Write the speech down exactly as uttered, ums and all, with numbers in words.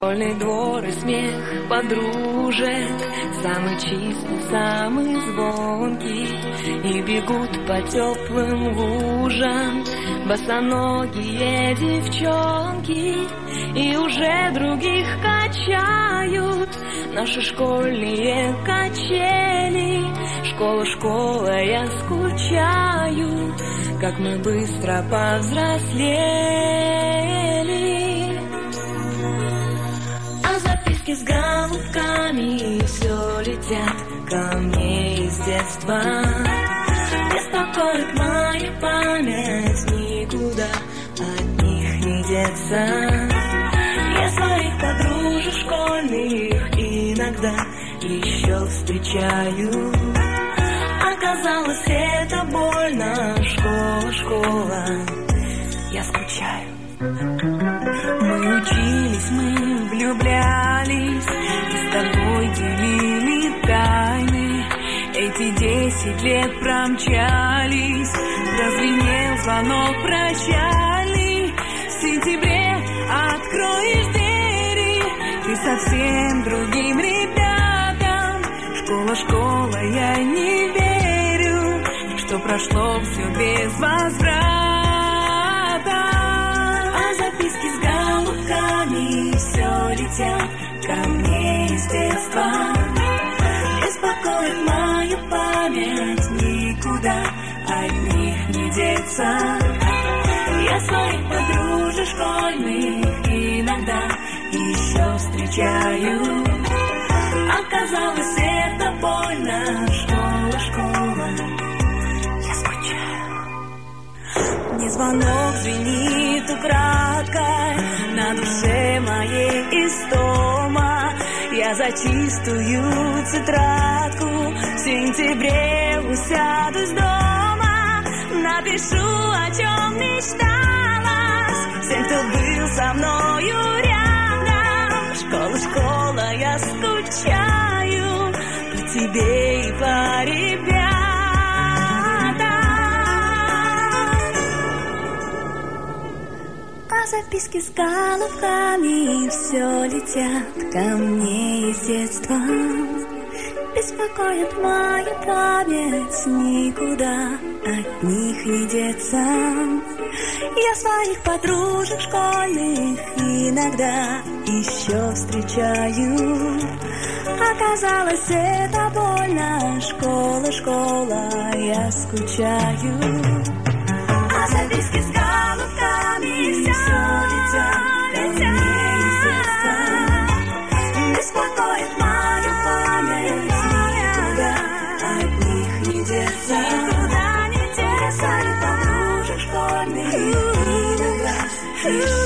Школьный двор и смех подружек, самый чистый, самый звонкий, и бегут по теплым лужам босоногие девчонки, и уже других качают наши школьные качели. Школа, школа, я скучаю, как мы быстро повзрослели. С голубками все летят ко мне из детства. Беспокоит моя память, никуда от них не деться. Я своих подружек школьных иногда еще встречаю. Оказалось, это больно. Школа, школа, я скучаю. Мы учились, мы влюблялись, и с тобой делили тайны. Эти десять лет промчались, прозвенел звонок прощальный. В сентябре откроешь двери ты совсем другим ребятам. Школа, школа, я не верю, что прошло все без возврата. Записки с голубками все летят ко мне из детства. Беспокоит мою память, никуда от них не деться. Я своих подружек школьных иногда еще встречаю. Оказалось, это больно. Школа, школа, я скучаю. Мне звонок звенит украдкой, на душе моей истома. Я за чистую тетрадку в сентябре усядусь дома. Напишу, о чем мечталась, всем, кто был со мною рядом. Школа, школа, я скучаю по тебе и по ребятам. Записки с голубками все летят ко мне из детства. Беспокоит моя память, никуда от них не деться. Я своих подружек школьных иногда еще встречаю. Оказалось, это больно. Школа, школа, я скучаю. А записки с голубками все летят ко мне из детства. Беспокоит мою память, никуда от них не деться. Я своих подружек школьных иногда